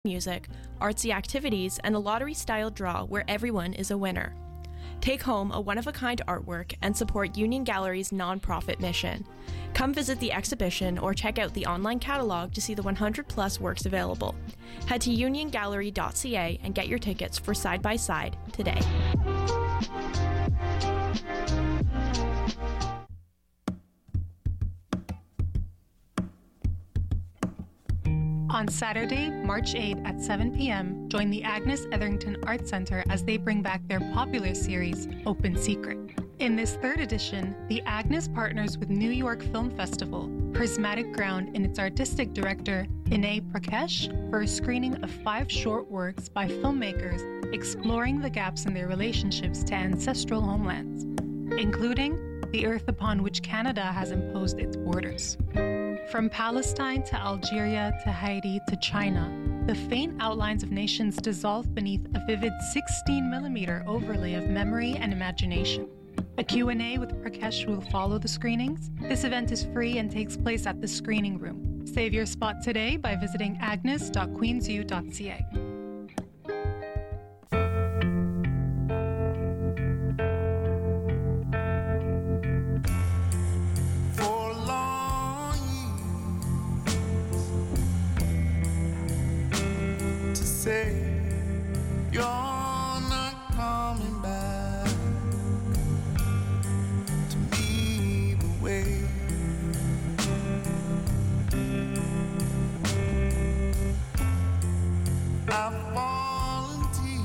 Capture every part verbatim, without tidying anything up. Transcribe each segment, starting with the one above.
music, artsy activities, and a lottery-style draw where everyone is a winner. Take home a one-of-a-kind artwork and support Union Gallery's nonprofit mission. Come visit the exhibition or check out the online catalog to see the one hundred plus works available. Head to union gallery dot c a and get your tickets for Side by Side today. On Saturday, March eighth at seven p.m., join the Agnes Etherington Art Centre as they bring back their popular series, Open Secret. In this third edition, the Agnes partners with New York Film Festival, Prismatic Ground, and its artistic director, Vinay Prakash, for a screening of five short works by filmmakers exploring the gaps in their relationships to ancestral homelands, including the earth upon which Canada has imposed its borders. From Palestine to Algeria to Haiti to China, the faint outlines of nations dissolve beneath a vivid sixteen millimeter overlay of memory and imagination. A Q and A with Prakash will follow the screenings. This event is free and takes place at the Screening Room. Save your spot today by visiting agnes dot queens u dot c a. Say you're not coming back to me the way I've fallen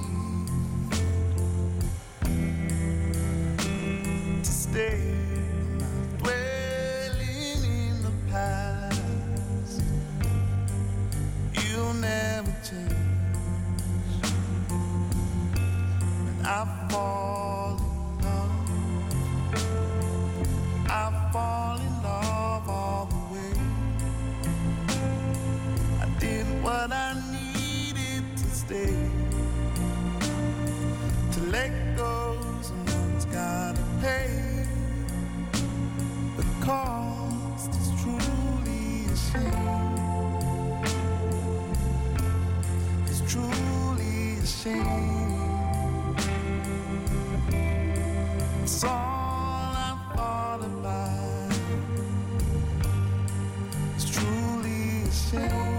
deep to stay, not dwelling in the past. You'll never change. I fall in love, I fall in love all the way. I did what I needed to stay. To let go, someone's gotta pay. The cost is truly a shame. It's truly a shame. It's all I thought about. It's truly a shame.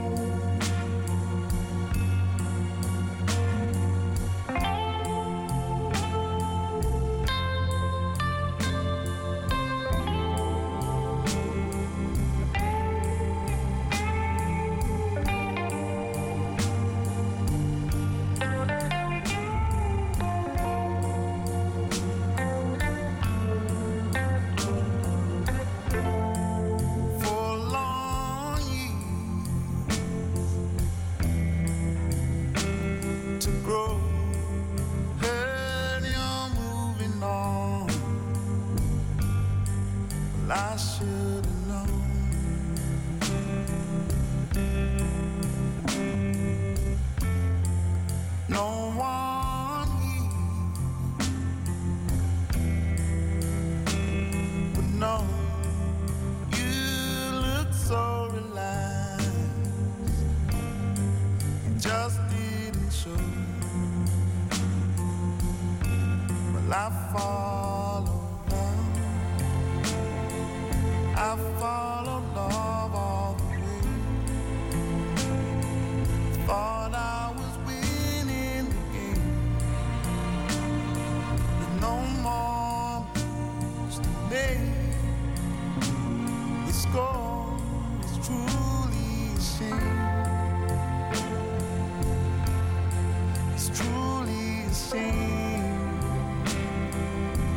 I should have known. No one here would know. You look so relaxed. It just didn't show. Well, I follow. I followed love all the way. Thought I was winning the game. With no more moves to make. The score is truly a shame. It's truly a shame.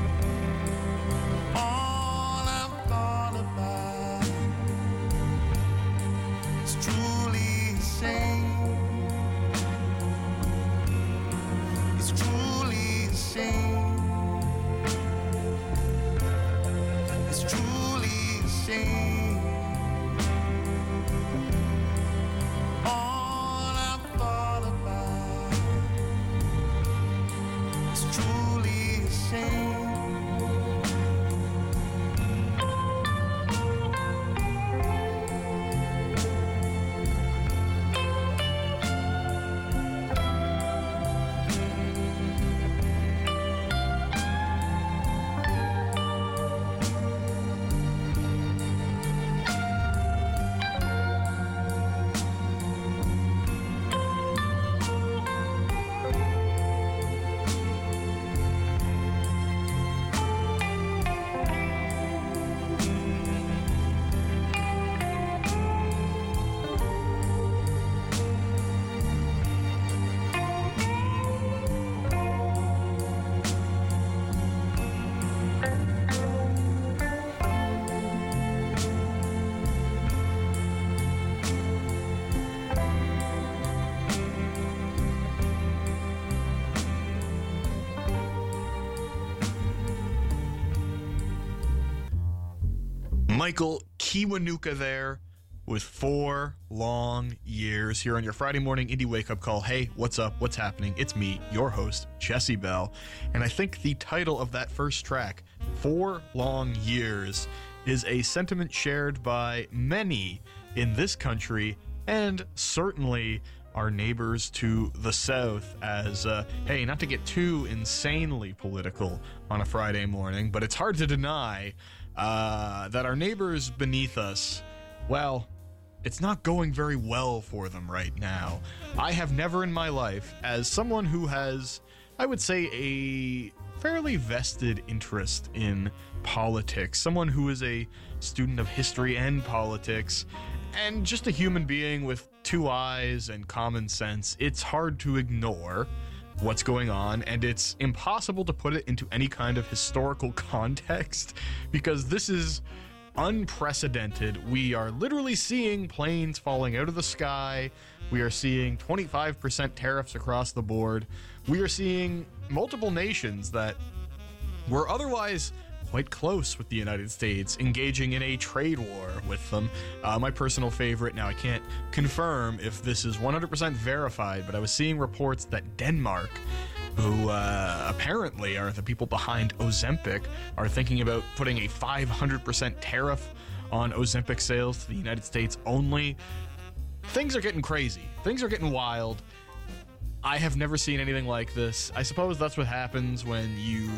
Michael Kiwanuka there with Four Long Years here on your Friday morning indie wake-up call. Hey, what's up? What's happening? It's me, your host, Jesse Bell. And I think the title of that first track, Four Long Years, is a sentiment shared by many in this country and certainly our neighbors to the south as, uh, hey, not to get too insanely political on a Friday morning, but it's hard to deny uh, that our neighbors beneath us, well, it's not going very well for them right now. I have never in my life, as someone who has, I would say, a fairly vested interest in politics, someone who is a student of history and politics, and just a human being with two eyes and common sense, it's hard to ignore what's going on, and it's impossible to put it into any kind of historical context, because this is unprecedented. We are literally seeing planes falling out of the sky. We are seeing twenty-five percent tariffs across the board. We are seeing multiple nations that were otherwise quite close with the United States engaging in a trade war with them. Uh, my personal favorite, now I can't confirm if this is one hundred percent verified, but I was seeing reports that Denmark, who uh, apparently are the people behind Ozempic, are thinking about putting a five hundred percent tariff on Ozempic sales to the United States only. Things are getting crazy. Things are getting wild. I have never seen anything like this. I suppose that's what happens when you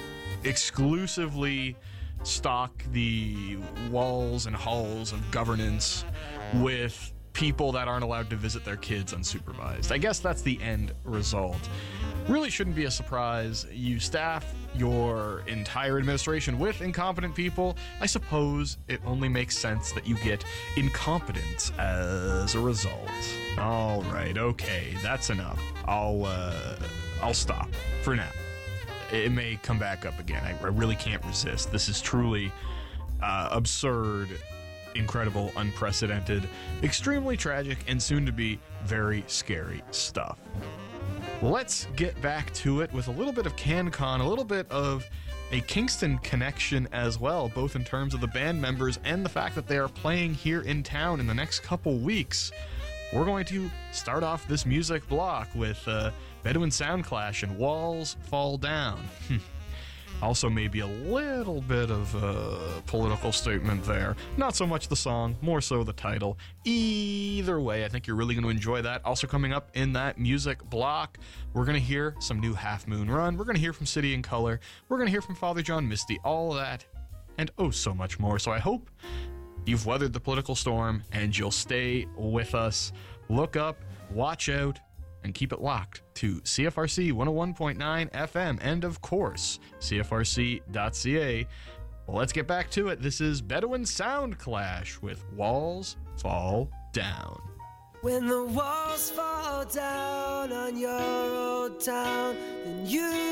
exclusively stock the walls and halls of governance with people that aren't allowed to visit their kids unsupervised. I guess that's the end result. Really shouldn't be a surprise. You staff your entire administration with incompetent people. I suppose it only makes sense that you get incompetence as a result. All right, okay, that's enough. I'll uh, I'll stop for now. It may come back up again. I, I really can't resist. This is truly uh, absurd, incredible, unprecedented, extremely tragic, and soon to be very scary stuff. Let's get back to it with a little bit of CanCon, a little bit of a Kingston connection as well, both in terms of the band members and the fact that they are playing here in town in the next couple weeks. We're going to start off this music block with uh, Bedouin Soundclash and Walls Fall Down. Also maybe a little bit of a political statement there. Not so much the song, more so the title. Either way, I think you're really going to enjoy that. Also coming up in that music block, we're going to hear some new Half Moon Run. We're going to hear from City and Color. We're going to hear from Father John Misty. All of that and oh so much more. So I hope you've weathered the political storm and you'll stay with us. Look up, watch out, and keep it locked to C F R C one oh one point nine F M and, of course, C F R C dot C A. Well, let's get back to it. This is Bedouin Soundclash with Walls Fall Down. When the walls fall down on your old town, then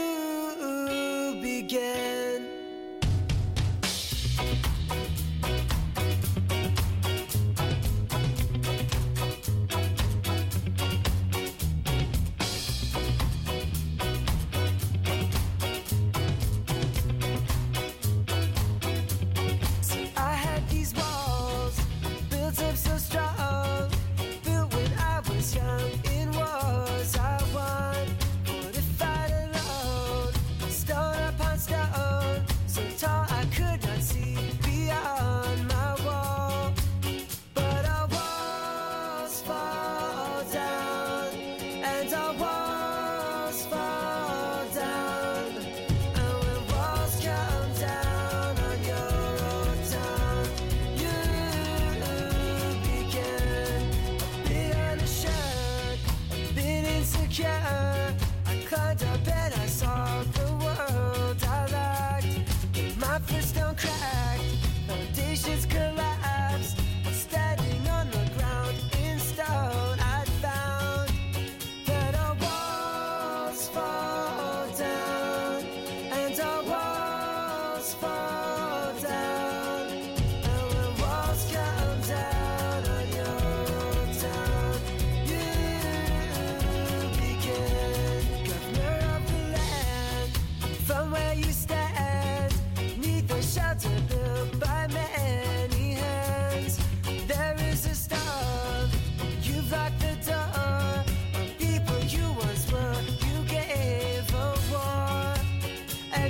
you begin. Stone upon stone,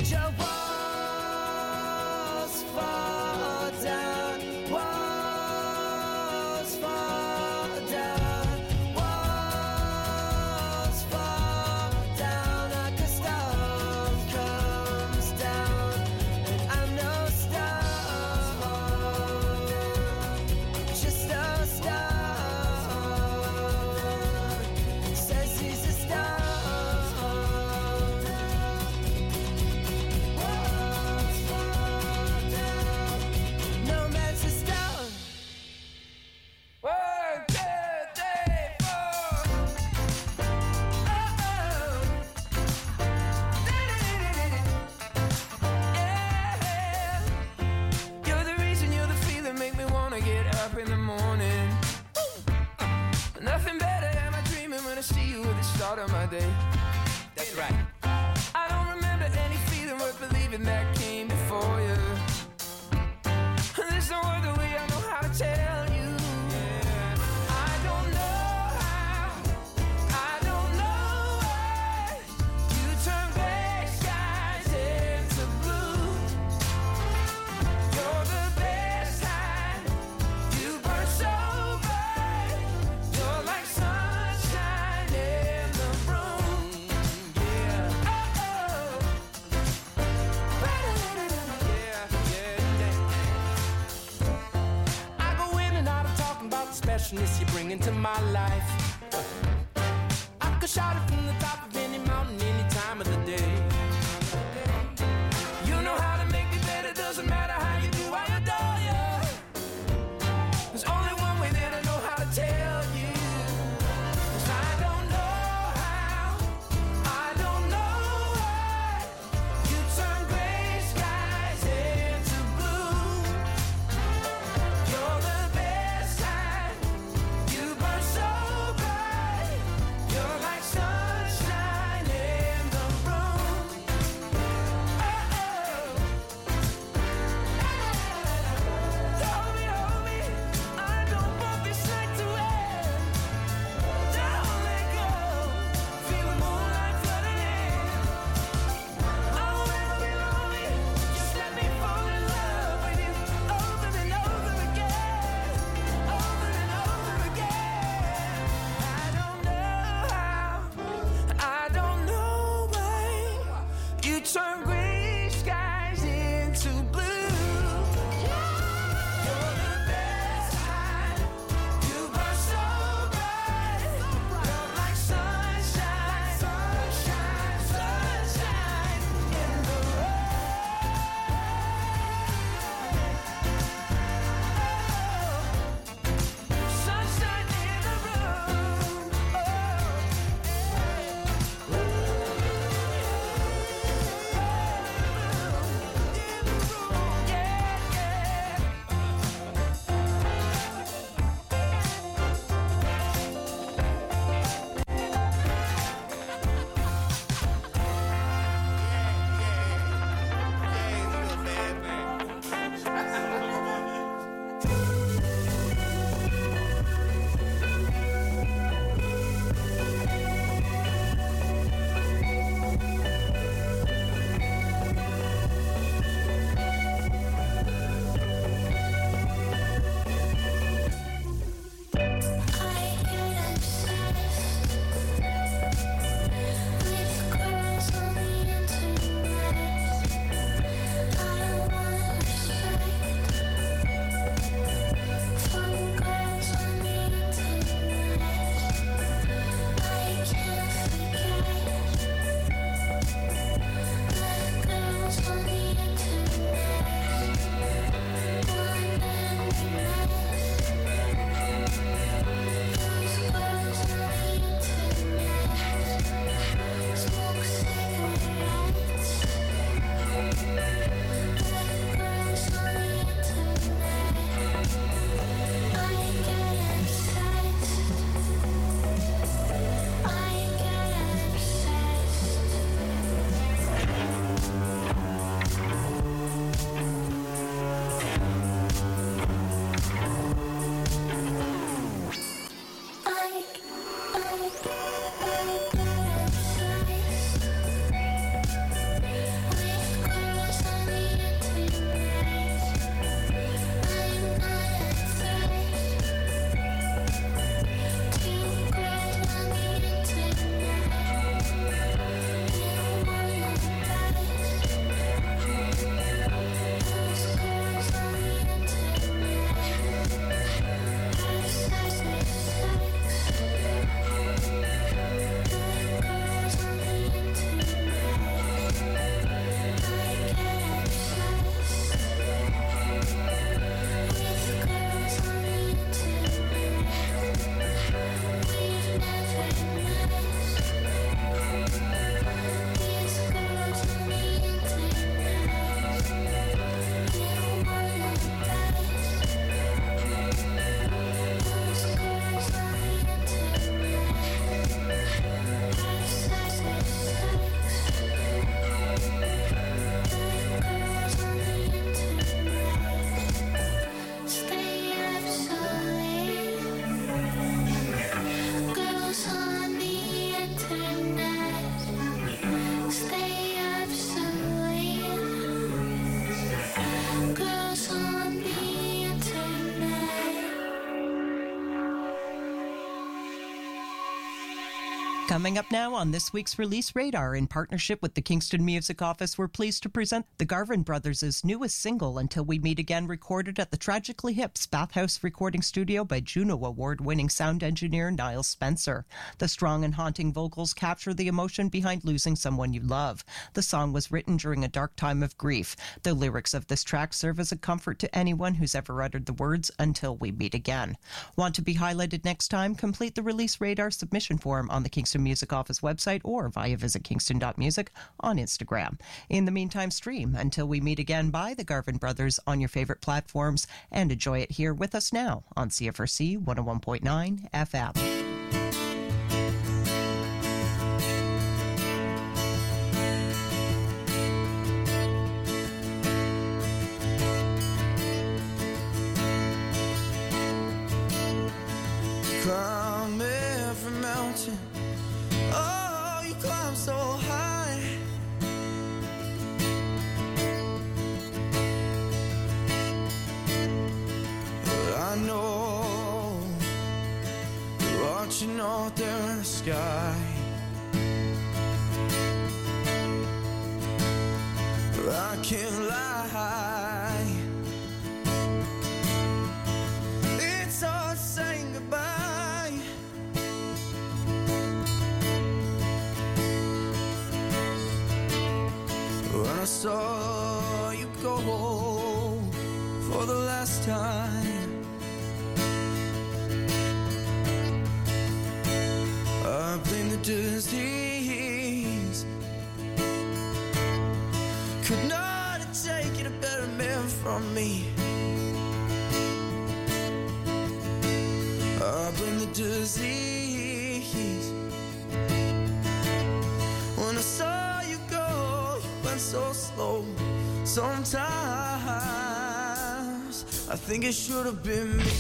your walls fall down, walls fall down, walls fall down like a storm comes down, and I'm no storm, just a storm, says he's a storm. No man's a stone. One, two, three, four. Oh, oh. Yeah. You're the reason, you're the feeling, make me wanna get up in the morning. Nothing better, am I dreaming when I see you at the start of my day? That's right. I don't remember any feeling worth believing that came before you. There's no other way I know how to tell you. I don't know how, I don't know why you turn gray skies into blue. You're the best kind, you burn so bright. You're like sunshine in the room. Yeah. Oh, oh. Yeah, yeah, yeah. I go in and out of talking about the specialness you bring into my life. I could shout it from the top of any mountain any time of the day. You know how to make me better, doesn't matter how you do, I adore you. There's only one way that I know how to tell you. 'Cause I don't know how, I don't know why you turn gray skies into blue. You're the best kind, you burn so bright. You're like sunshine in the room. Oh, oh. Hold me, hold me, I don't want this night to end. Don't let go, feel the moonlight flooding in. I'll never be lonely, just let me fall in love with you over and over again, over and over again. I don't know how, I don't know why you turn gray skies into blue. You're the best kind, you burn so bright. You're like sunshine, sunshine, sunshine in the room. Sunshine in the room. Oh. Coming up now on this week's Release Radar, in partnership with the Kingston Music Office, we're pleased to present the Garvin Brothers' newest single, Until We Meet Again, recorded at the Tragically Hip's Bathhouse Recording Studio by Juno Award-winning sound engineer Niall Spencer. The strong and haunting vocals capture the emotion behind losing someone you love. The song was written during a dark time of grief. The lyrics of this track serve as a comfort to anyone who's ever uttered the words, Until We Meet Again. Want to be highlighted next time? Complete the Release Radar submission form on the Kingston Music Office website or via visit kingston dot music on Instagram. In the meantime, stream Until We Meet Again by the Garvin Brothers on your favorite platforms and enjoy it here with us now on C F R C one oh one point nine F M. Climb every mountain. Oh, you climb so high. But I know you're watching out there in the sky. I can't lie. It's hard saying goodbye. When I saw you go for the last time, I blame the disease. Could not have taken a better man from me. I blame the disease. When I saw you go, you went so slow. Sometimes I think it should have been me.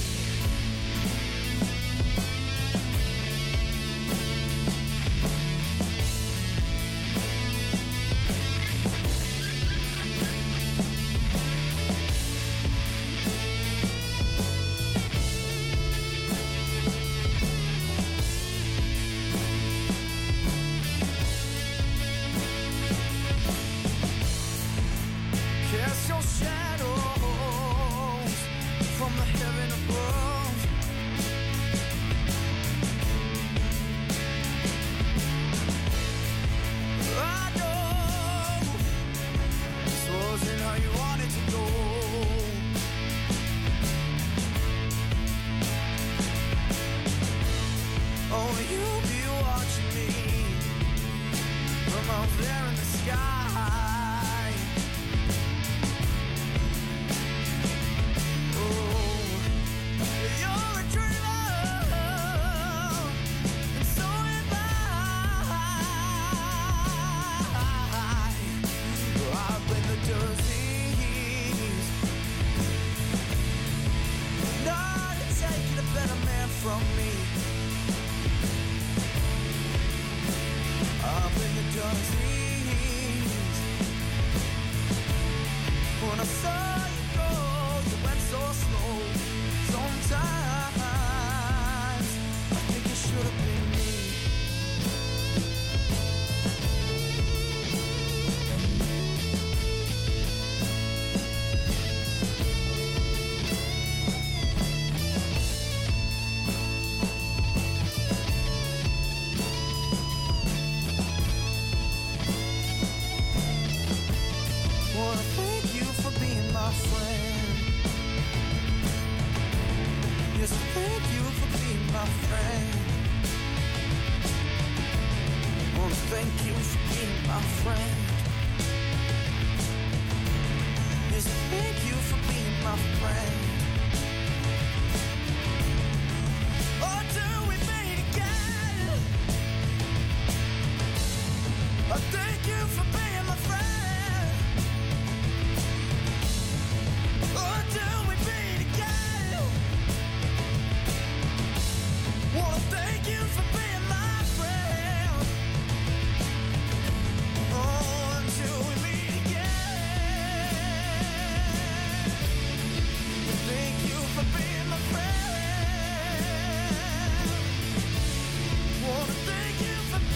Cast your shadows from the heaven above. I know this wasn't how you wanted to go. Only you'll be watching me from out there in the sky. From me, up in the disease. When I saw you go, you went so slow. Sometimes I think it should have been me. Wanna thank you for being my friend. Yes, thank you for being my friend. Wanna thank you for being my friend. Yes, thank you for being my friend. Oh, till we meet again. I thank you for being my friend. Until we meet again. Wanna thank you for being my friend. Oh, until we meet again. Thank you for being my friend. Wanna thank you for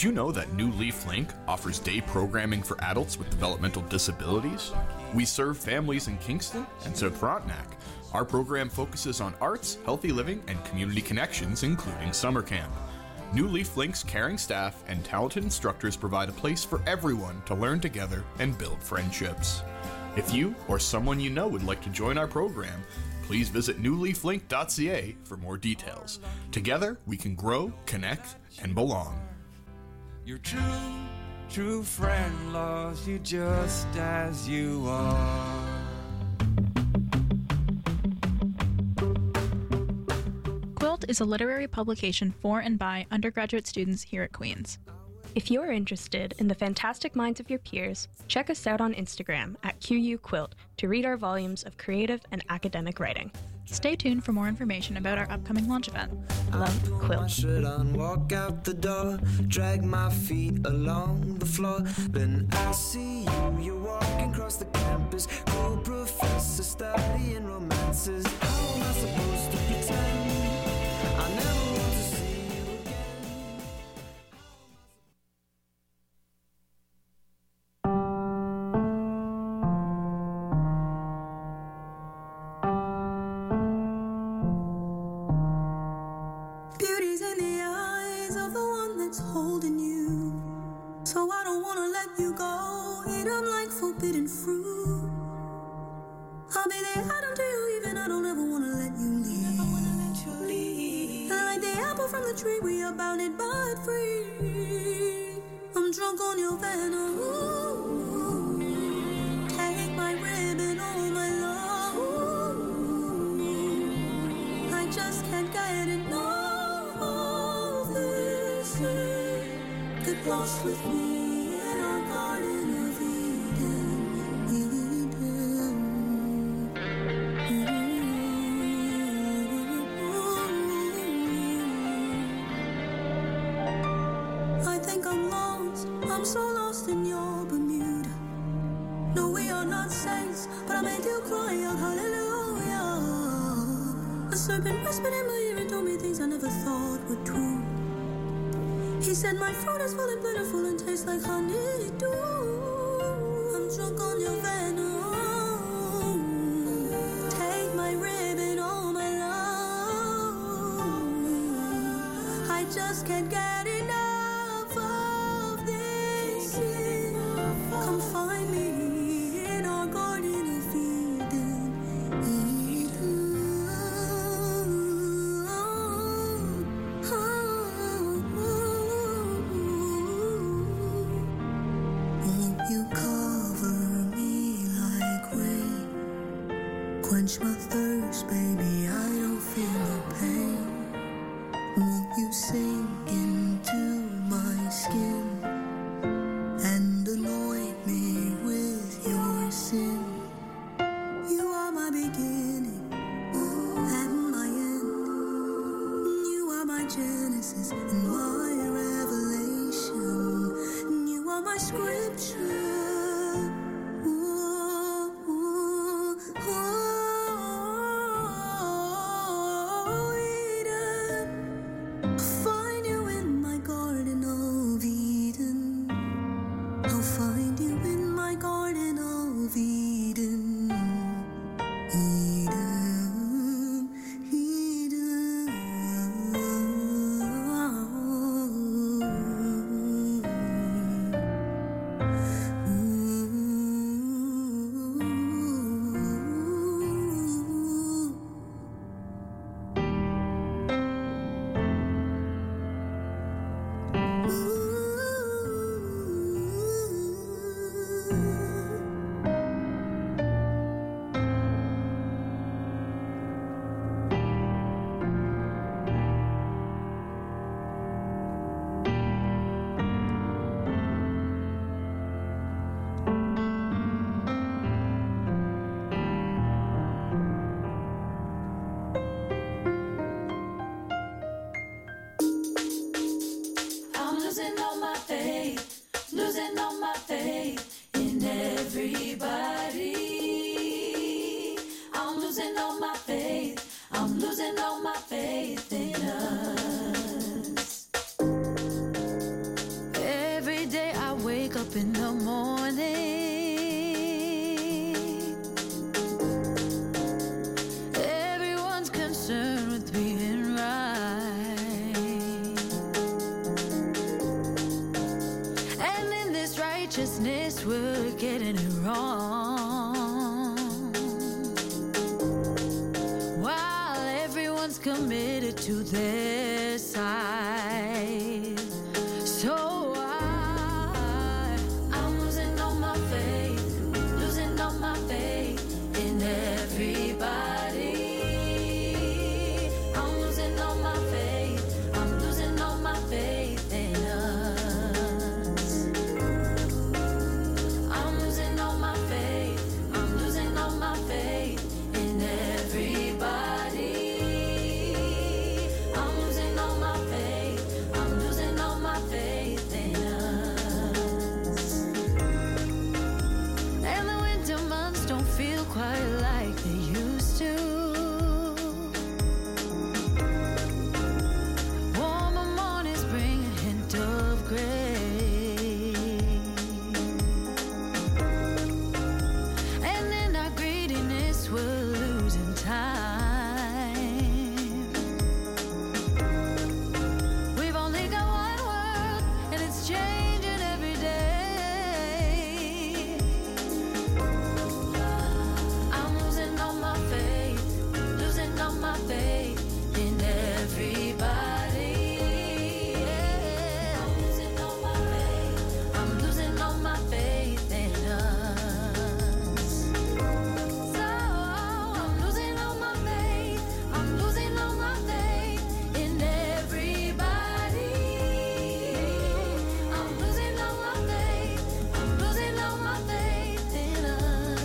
Did you know that New Leaf Link offers day programming for adults with developmental disabilities? We serve families in Kingston and South Frontenac. Our program focuses on arts, healthy living, and community connections, including summer camp. New Leaf Link's caring staff and talented instructors provide a place for everyone to learn together and build friendships. If you or someone you know would like to join our program, please visit new leaf link dot c a for more details. Together, we can grow, connect, and belong. Your true, true friend loves you just as you are. Quilt is a literary publication for and by undergraduate students here at Queen's. If you're interested in the fantastic minds of your peers, check us out on Instagram at Q U Quilt to read our volumes of creative and academic writing. Stay tuned for more information about our upcoming launch event. Love, My Quilt. shirt on, walk out the door, drag my feet along the floor. Then I see you, you're walking across the campus, cool professor studying romances. How am I supposed to pretend I never want to see you again? Beauty's in the eyes of the one that's holding you. So I don't wanna let you go. Eat 'em like forbidden fruit. I'll be there, I don't do you even. I don't ever wanna let you leave. Like the apple from the tree, we are bounded but free. I'm drunk on your venom. Take my ribbon, all my love. I just can't get enough of this. Get lost with me in our garden of Eden. I think I'm lost. I'm so lost in your Bermuda. No, we are not saints, but I made you cry out hallelujah. A serpent whispered in my ear and told me things I never thought were true. He said my fruit is full and plentiful and tastes like honeydew. I'm drunk on your venom. Take my ribbon, all my love. I just can't get enough of this. Come find me in our garden of Eden. Eden. Won't you cover me like rain? Quench my thirst, baby, I don't feel no pain. Won't you sink into my skin and anoint me with your sin? You are my beginning and my end. You are my Genesis and my revelation. You are my scripture. Oh, Eden. I'll find you in my garden of Eden. I'll find you in my garden of Eden. Eden, I'm losing all my faith, losing all my faith in everybody. I'm losing all my faith, I'm losing all my faith in us. righteousness, we're getting it wrong. While everyone's committed to their side. So I, I'm losing all my faith, losing all my faith in everybody. I'm losing all my faith, I'm losing all my faith in us. I'm losing all my faith, I'm losing all my faith in everybody. I'm losing all my faith, I'm losing all my faith in us. And the winter months don't feel quite like they used to. Warmer mornings bring a hint of gray. And in our greediness we're losing time. We've only got one world and it's changing every day. I'm losing all my faith, losing all my faith in everybody. Yeah. I'm losing all my faith, I'm losing all my faith in us. So I'm losing all my faith, I'm losing all my faith in everybody. I'm losing all my faith, I'm losing all my faith in us.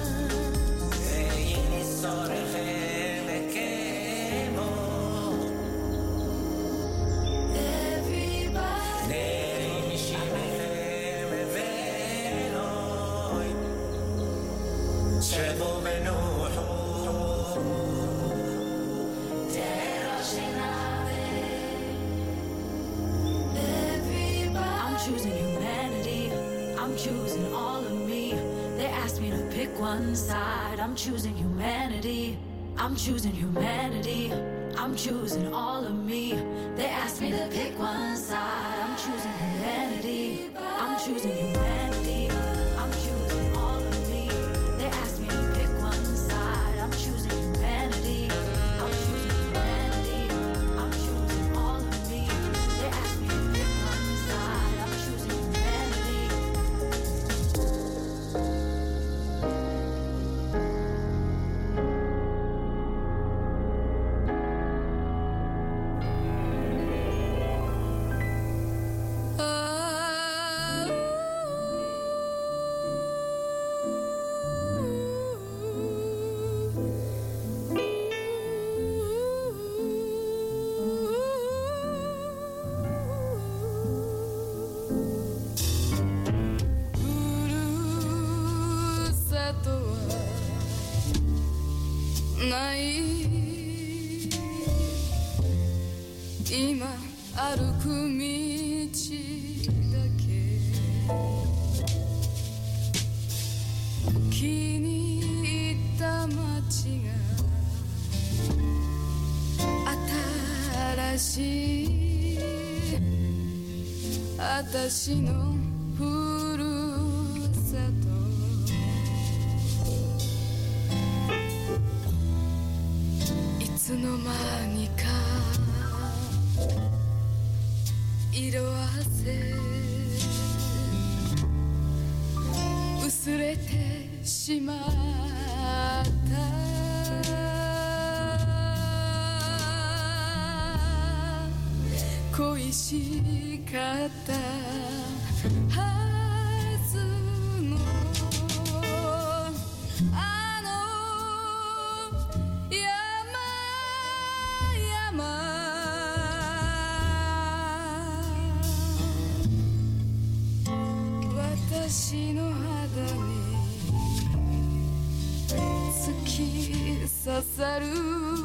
I'm choosing humanity, I'm choosing all of me. They asked me to pick one side. I'm choosing humanity, I'm choosing humanity, I'm choosing all of me. They asked me to pick one side. I'm choosing humanity, I'm choosing humanity, I'm choosing all of me. They asked me to pick one side. I'm choosing humanity, I'm choosing humanity, I'm choosing all of me. They asked me to pick one side. I'm choosing humanity. ない今歩く道だけ気に入った街が新しい私のふるさといつの間にか色あせ薄れてしまった恋しかったはずのあの山々私の肌に突き刺さる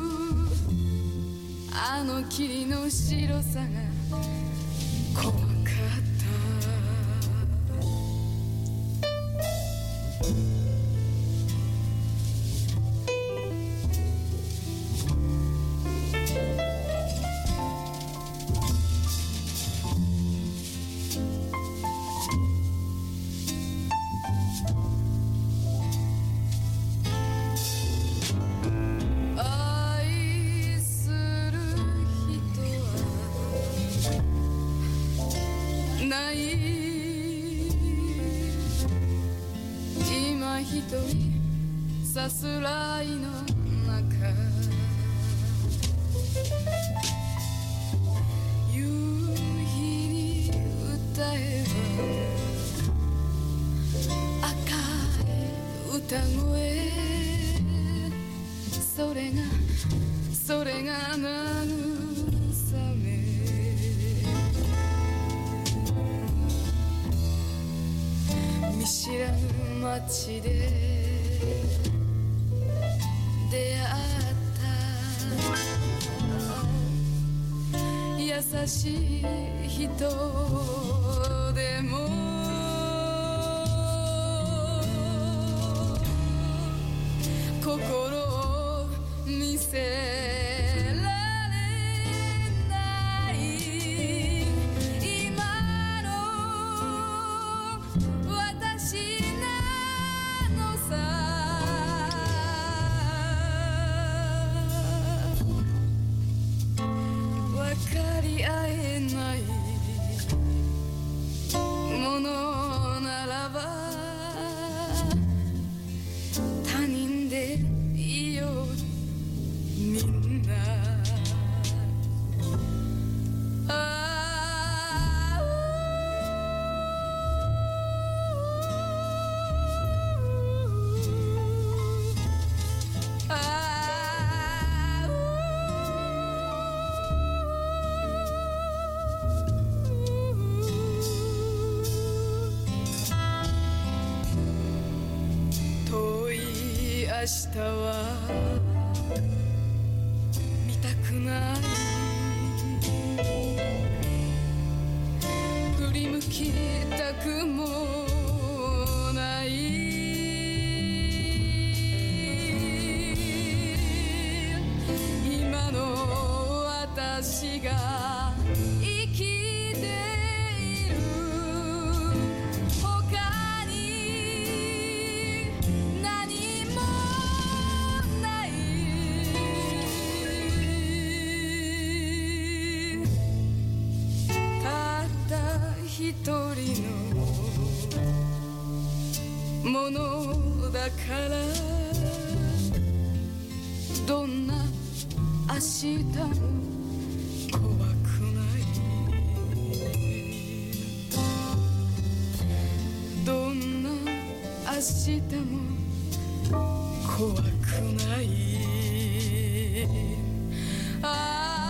あの霧の白さが怖かった一人さすらいの中夕日に歌えば赤い歌声それがそれが慰め見知らぬ街で出会った優しい人でも心を見せられない今の私なのさ分かり合えないものならば他人でいいよみんなああ遠い明日は見たくない振り向きたくもない今の私が生きている他に何もないたった一人のものだからどんな明日も怖くないどんな明日も怖くないああ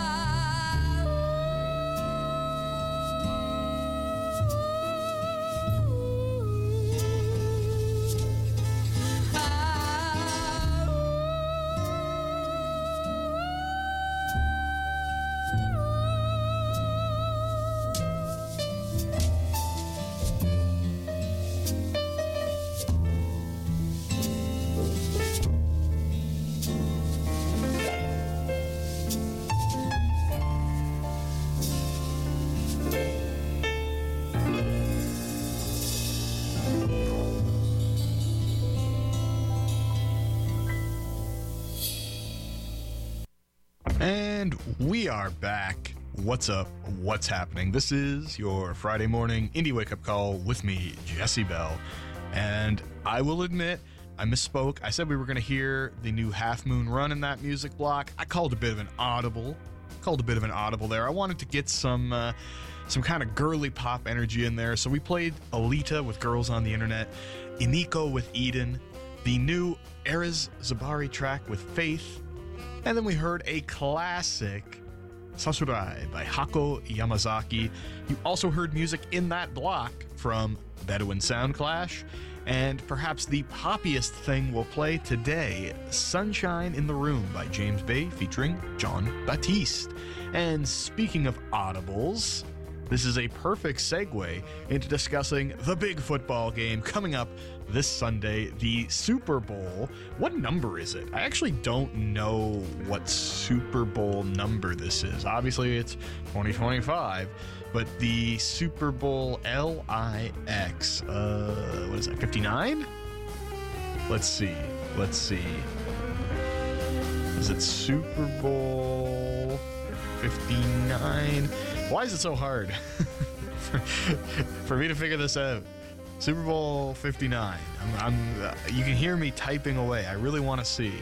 And we are back. What's up? What's happening? This is your Friday morning indie wake-up call with me, Jesse Bell. And I will admit, I misspoke. I said we were going to hear the new Half Moon Run in that music block. I called a bit of an audible. Called a bit of an audible there. I wanted to get some uh, some kind of girly pop energy in there. So we played Alita with Girls on the Internet, Iniko with Eden, the new Erez Zabari track with Faith, and then we heard a classic, Sasurai by Hako Yamazaki. You also heard music in that block from Bedouin Sound Clash, and perhaps the poppiest thing we'll play today, Sunshine in the Room by James Bay featuring John Batiste. And speaking of audibles, this is a perfect segue into discussing the big football game coming up this Sunday, the Super Bowl. What number is it? I actually don't know what Super Bowl number this is. Obviously, it's twenty twenty-five, but the Super Bowl L I X, uh, what is that, fifty-nine? Let's see. Let's see. Is it Super Bowl fifty-nine? Why is it so hard for, for me to figure this out? Super Bowl fifty-nine. I'm, I'm, uh, you can hear me typing away. I really want to see.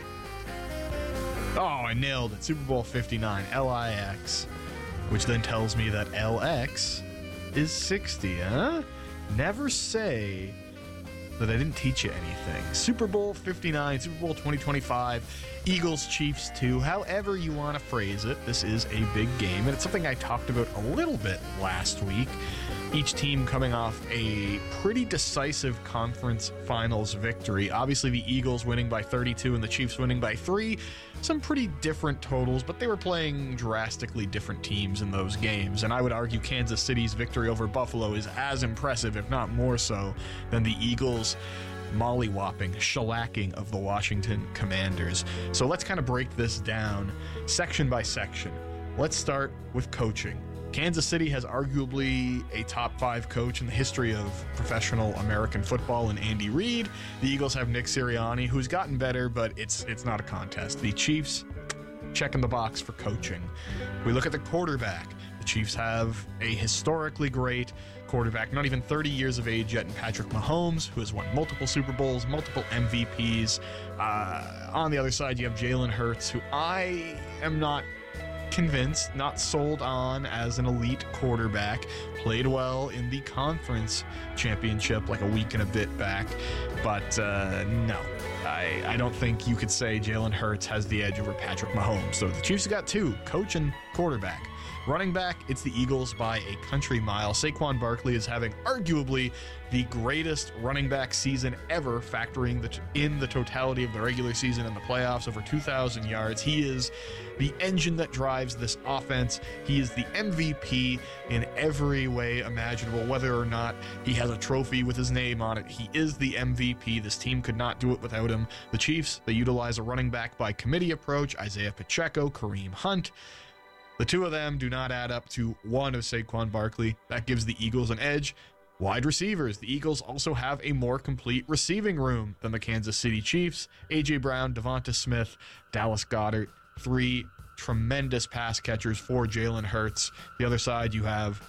Oh, I nailed it. Super Bowl fifty-nine, L I X, which then tells me that L X is sixty, huh? Never say that I didn't teach you anything. Super Bowl fifty-nine, Super Bowl twenty twenty-five, Eagles, Chiefs two, however you want to phrase it. This is a big game, and it's something I talked about a little bit last week. Each team coming off a pretty decisive conference finals victory. Obviously, the Eagles winning by thirty-two and the Chiefs winning by three. Some pretty different totals, but they were playing drastically different teams in those games. And I would argue Kansas City's victory over Buffalo is as impressive, if not more so, than the Eagles' mollywhopping, shellacking of the Washington Commanders. So let's kind of break this down section by section. Let's start with coaching. Kansas City has arguably a top five coach in the history of professional American football in Andy Reid. The Eagles have Nick Sirianni, who's gotten better, but it's it's not a contest. The Chiefs, checking the box for coaching. We look at the quarterback. The Chiefs have a historically great quarterback, not even thirty years of age yet, in Patrick Mahomes, who has won multiple Super Bowls, multiple M V Ps. Uh, on the other side, you have Jalen Hurts, who I am not convinced, not sold on as an elite quarterback. Played well in the conference championship like a week and a bit back, but uh, no. I, I don't think you could say Jalen Hurts has the edge over Patrick Mahomes. So the Chiefs have got two, coach and quarterback. Running back, it's the Eagles by a country mile. Saquon Barkley is having arguably the greatest running back season ever, factoring the t- in the totality of the regular season and the playoffs, over two thousand yards. He is the engine that drives this offense. He is the M V P in every way imaginable, whether or not he has a trophy with his name on it. He is the M V P. This team could not do it without him. The Chiefs, they utilize a running back by committee approach. Isaiah Pacheco, Kareem Hunt. The two of them do not add up to one of Saquon Barkley. That gives the Eagles an edge. Wide receivers. The Eagles also have a more complete receiving room than the Kansas City Chiefs. A J Brown, Devonta Smith, Dallas Goedert. Three tremendous pass catchers for Jalen Hurts. The other side, you have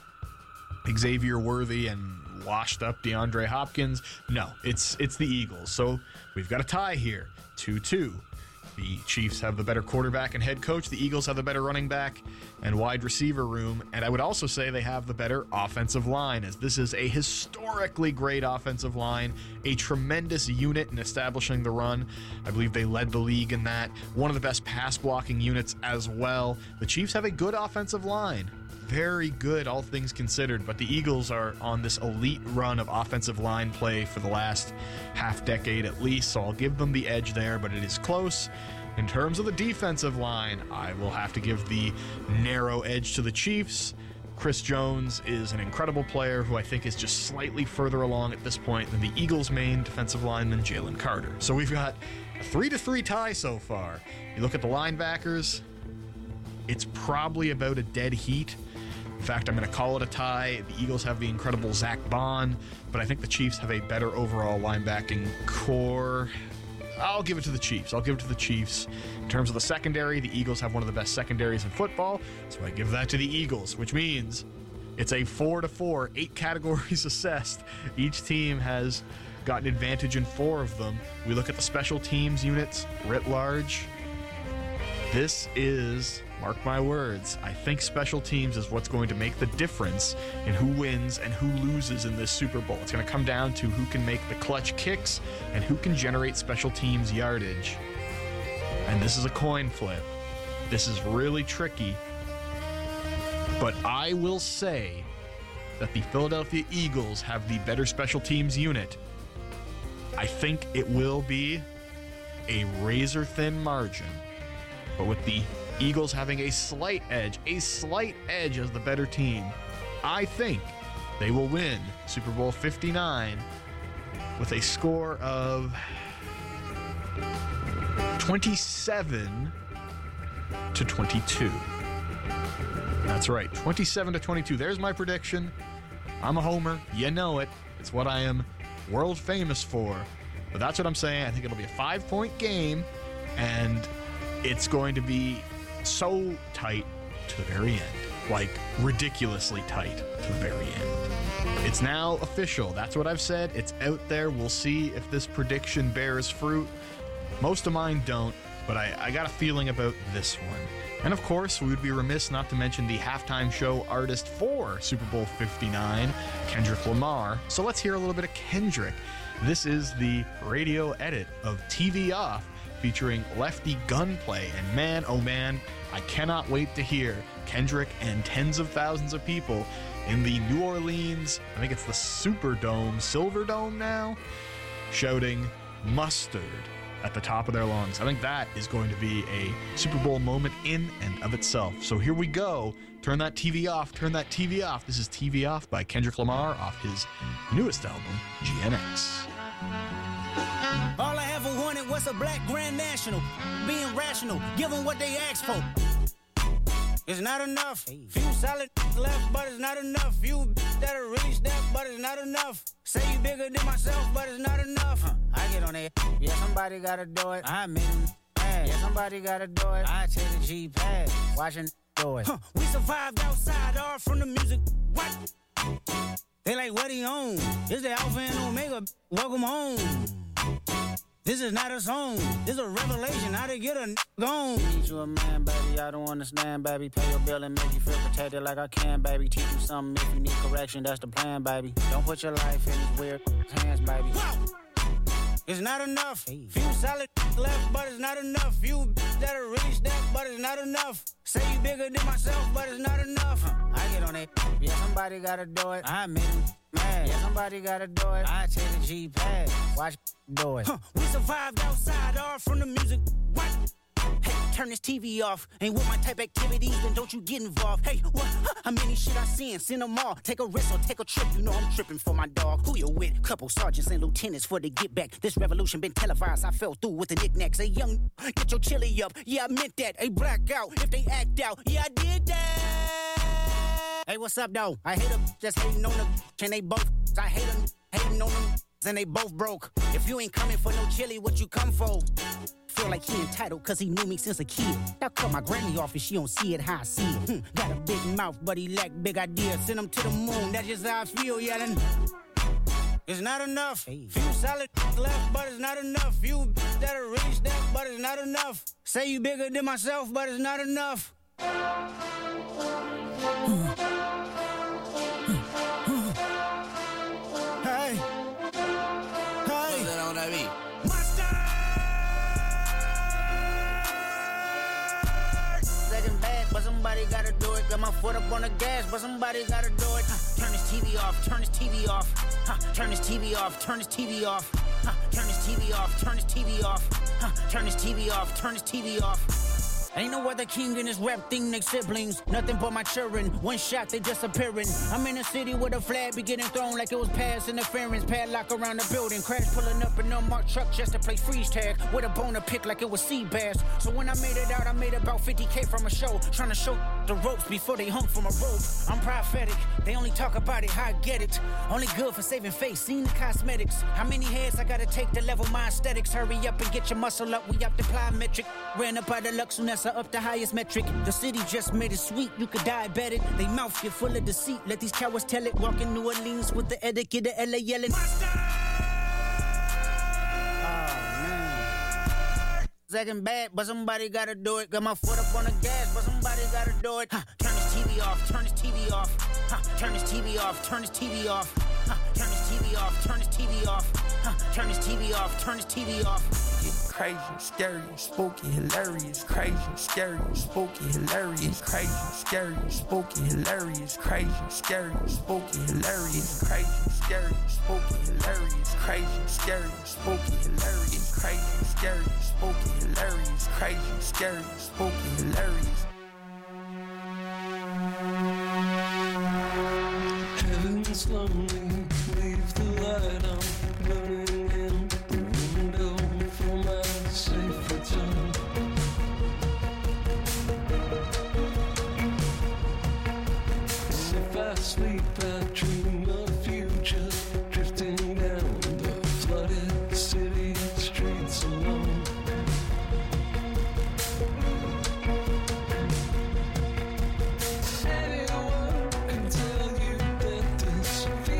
Xavier Worthy and washed up DeAndre Hopkins. No, it's it's the Eagles. So we've got a tie here, two two. The Chiefs have the better quarterback and head coach. The Eagles have the better running back and wide receiver room. And I would also say they have the better offensive line, as this is a historically great offensive line, a tremendous unit in establishing the run. I believe they led the league in that. One of the best pass blocking units as well. The Chiefs have a good offensive line. Very good, all things considered, but the Eagles are on this elite run of offensive line play for the last half decade at least, so I'll give them the edge there, but it is close. In terms of the defensive line, I will have to give the narrow edge to the Chiefs. Chris Jones is an incredible player who I think is just slightly further along at this point than the Eagles' main defensive lineman, Jalen Carter. So we've got a three to three tie so far. You look at the linebackers, it's probably about a dead heat. In fact, I'm going to call it a tie. The Eagles have the incredible Zach Bond, but I think the Chiefs have a better overall linebacking core. I'll give it to the Chiefs. I'll give it to the Chiefs. In terms of the secondary, the Eagles have one of the best secondaries in football, so I give that to the Eagles, which means it's a four to four, eight categories assessed. Each team has got an advantage in four of them. We look at the special teams units writ large. This is, mark my words, I think special teams is what's going to make the difference in who wins and who loses in this Super Bowl. It's going to come down to who can make the clutch kicks and who can generate special teams yardage. And this is a coin flip. This is really tricky. But I will say that the Philadelphia Eagles have the better special teams unit. I think it will be a razor-thin margin. But with the Eagles having a slight edge, a slight edge as the better team, I think they will win Super Bowl fifty-nine with a score of twenty-seven to twenty-two. That's right, twenty-seven to twenty-two. There's my prediction. I'm a homer. You know it. It's what I am world famous for. But that's what I'm saying. I think it'll be a five-point game, and it's going to be so tight to the very end. Like, ridiculously tight to the very end. It's now official. That's what I've said. It's out there. We'll see if this prediction bears fruit. Most of mine don't, but I, I got a feeling about this one. And of course, we would be remiss not to mention the halftime show artist for Super Bowl fifty-nine, Kendrick Lamar. So let's hear a little bit of Kendrick. This is the radio edit of T V Off, featuring Lefty Gunplay. And man, oh man, I cannot wait to hear Kendrick and tens of thousands of people in the New Orleans, I think it's the Superdome, Silver Dome now, shouting mustard at the top of their lungs. I think that is going to be a Super Bowl moment in and of itself. So here we go. Turn that T V off. Turn that T V off. This is T V Off by Kendrick Lamar off his newest album, G N X. All I ever wanted was a black Grand National. Being rational, give them what they asked for. It's not enough. Few solid left, but it's not enough. Few that'll really step, but it's not enough. Say you bigger than myself, but it's not enough. Huh. I get on it. Yeah, somebody gotta do it. I made them mad. Yeah, somebody gotta do it. I take the G-Pad. Watching do it. Huh. We survived outside, all from the music. What? They like, what he on? It's the Alpha and Omega. Welcome home. This is not a song. This is a revelation. How to get a n*** gone. Need you a man, baby. I don't understand, baby. Pay your bill and make you feel protected like I can, baby. Teach you something if you need correction. That's the plan, baby. Don't put your life in these weird hands, baby. Whoa! It's not enough. Hey. Few solid left, but it's not enough. Few that'll really step, but it's not enough. Say you bigger than myself, but it's not enough. Huh. I get on it. Yeah, somebody gotta do it. I made them mad. Yeah, somebody gotta do it. I take the G-Pad. Watch do it. Huh. We survived outside, all from the music. What? Hey, turn this T V off. Ain't with my type activities, then don't you get involved. Hey, what? How many shit I seen? Send them all. Take a risk or take a trip. You know I'm tripping for my dog. Who you with? Couple sergeants and lieutenants for the get back. This revolution been televised. I fell through with the knickknacks. Hey, young, get your chili up. Yeah, I meant that. Hey, black out if they act out. Yeah, I did that. Hey, what's up, though? I hate them just hating on them. And they both. I hate them hating on them. And they both broke. If you ain't coming for no chili, what you come for? Feel like he entitled cause he knew me since a kid. I cut my granny off and she don't see it how I see it. Hmm. Got a big mouth but he lack big ideas. Send him to the moon, that's just how I feel yelling. It's not enough. Hey. Few solid left but it's not enough. Few that'll really step but it's not enough. Say you bigger than myself but it's not enough. Hey. Hey. On that beat. But somebody gotta do it. Got my foot up on the gas, but somebody gotta do it. Huh. Turn this T V off, turn this T V off. Huh. Turn this T V off, turn this T V off. Huh. Turn this T V off, turn this T V off. Huh. Turn this T V off, turn this T V off. Ain't no other king in this rap thing, they siblings. Nothing but my children. One shot, they disappearing. I'm in a city with a flag be getting thrown like it was past interference. Padlock around the building. Crash pulling up an unmarked truck just to play freeze tag. With a bone to pick like it was sea bass. So when I made it out, I made about fifty K from a show. Trying to show the ropes before they hung from a rope. I'm prophetic. They only talk about it, how I get it. Only good for saving face, seen the cosmetics. How many heads I gotta take to level my aesthetics? Hurry up and get your muscle up. We up the plyometric. Ran up out of Lux Unessa up the highest metric. The city just made it sweet, you could diabetic. They mouth get full of deceit, let these cowards tell it. Walk in New Orleans with the etiquette of L A yelling. Master! Oh, man. Second bad, but somebody gotta do it. Got my foot up on the gas, but somebody gotta do it. Huh. Turn this T V off, turn this T V off. Huh. Turn this T V off, turn this T V off. Huh. Turn this T V off, turn this T V off. Huh. Turn this T V off, turn this T V off. Crazy, scary, spooky, hilarious. Crazy, scary, spooky, hilarious. Crazy, scary, spooky, hilarious. Crazy, scary, spooky, hilarious. Crazy, scary, spooky, hilarious. Crazy, scary, spooky, hilarious. Crazy, scary, spooky, hilarious. Crazy, scary, spooky, hilarious. Heaven's lonely, leave the light on, burning in the window for my safe return. If I sleep, I dream of future, drifting down the flooded city streets alone. Anyone can tell you that this feeling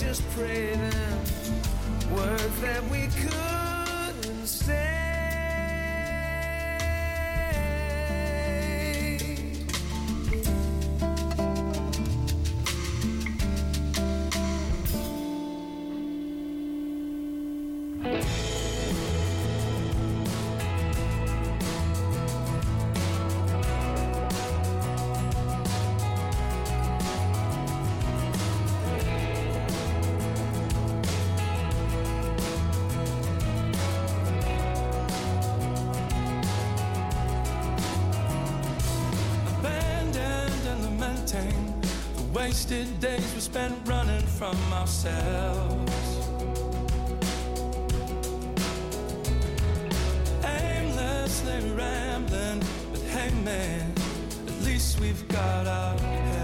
just pray them words that we couldn't say. Wasted days we spent running from ourselves, aimlessly rambling, but hey man, at least we've got our heads.